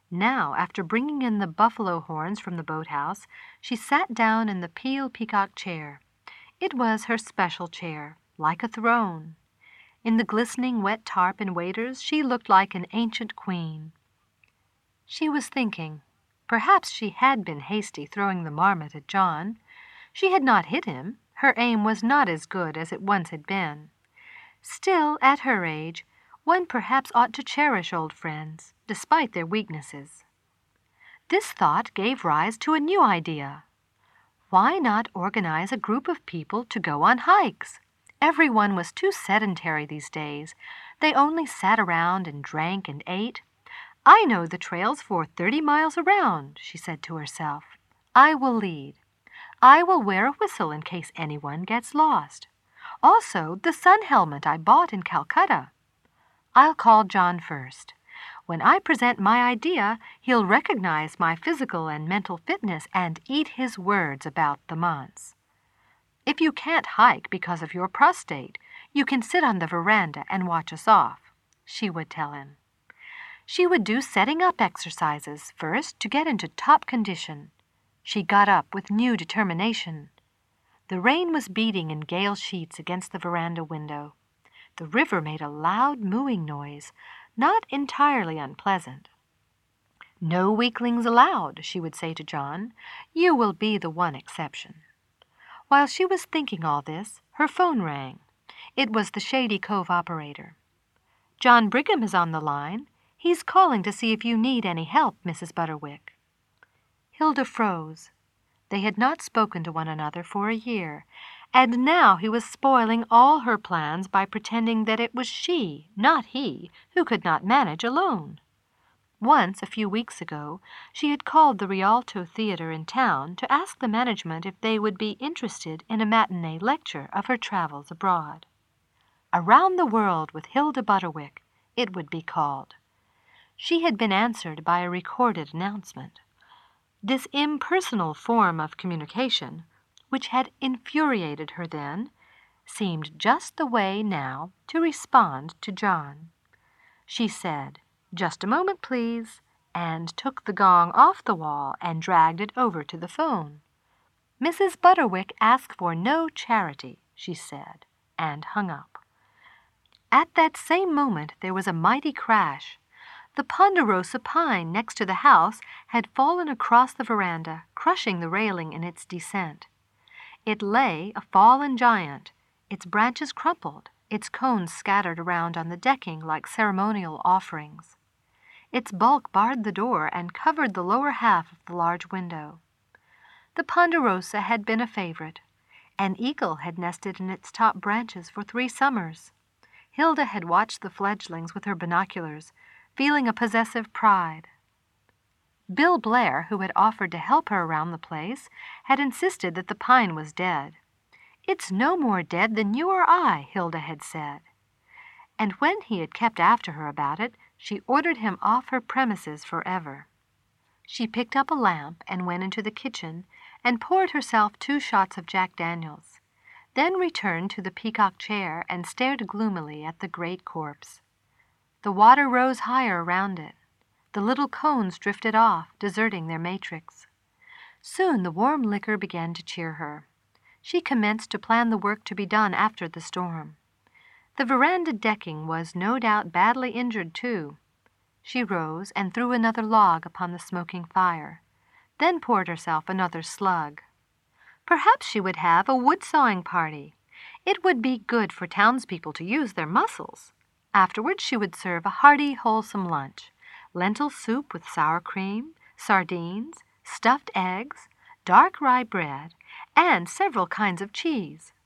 Now, after bringing in the buffalo horns from the boathouse, she sat down in the peel peacock chair. It was her special chair, like a throne. In the glistening wet tarp and waders she looked like an ancient queen. She was thinking. Perhaps she had been hasty throwing the marmot at John. She had not hit him. Her aim was not as good as it once had been. Still, at her age, one perhaps ought to cherish old friends, despite their weaknesses. This thought gave rise to a new idea. Why not organize a group of people to go on hikes? Everyone was too sedentary these days. They only sat around and drank and ate. I know the trails for 30 miles around, she said to herself. I will lead. I will wear a whistle in case anyone gets lost. Also, the sun helmet I bought in Calcutta. I'll call John first. When I present my idea, he'll recognize my physical and mental fitness and eat his words about the manse. If you can't hike because of your prostate, you can sit on the veranda and watch us off, she would tell him. She would do setting up exercises first to get into top condition. She got up with new determination. The rain was beating in gale sheets against the veranda window. The river made a loud mooing noise, not entirely unpleasant. No weaklings allowed, she would say to John. You will be the one exception. While she was thinking all this, her phone rang. It was the Shady Cove operator. John Brigham is on the line. He's calling to see if you need any help, Mrs. Butterwick. Hilda froze. They had not spoken to one another for a year, and now he was spoiling all her plans by pretending that it was she, not he, who could not manage alone. Once, a few weeks ago, she had called the Rialto Theater in town to ask the management if they would be interested in a matinee lecture of her travels abroad. Around the World with Hilda Butterwick, it would be called. She had been answered by a recorded announcement. This impersonal form of communication, which had infuriated her then, seemed just the way now to respond to John. She said, "Just a moment, please," and took the gong off the wall and dragged it over to the phone. "Mrs. Butterwick asked for no charity," she said, and hung up. At that same moment there was a mighty crash. The ponderosa pine next to the house had fallen across the veranda, crushing the railing in its descent. It lay, a fallen giant, its branches crumpled, its cones scattered around on the decking like ceremonial offerings. Its bulk barred the door and covered the lower half of the large window. The ponderosa had been a favorite. An eagle had nested in its top branches for 3 summers. Hilda had watched the fledglings with her binoculars, feeling a possessive pride. Bill Blair, who had offered to help her around the place, had insisted that the pine was dead. "It's no more dead than you or I," Hilda had said. And when he had kept after her about it, she ordered him off her premises forever. She picked up a lamp and went into the kitchen and poured herself 2 shots of Jack Daniels, then returned to the peacock chair and stared gloomily at the great corpse. The water rose higher around it. The little cones drifted off, deserting their matrix. Soon the warm liquor began to cheer her. She commenced to plan the work to be done after the storm. The veranda decking was no doubt badly injured, too. She rose and threw another log upon the smoking fire, then poured herself another slug. Perhaps she would have a wood-sawing party. It would be good for townspeople to use their muscles. Afterwards she would serve a hearty, wholesome lunch: lentil soup with sour cream, sardines, stuffed eggs, dark rye bread, and several kinds of cheese.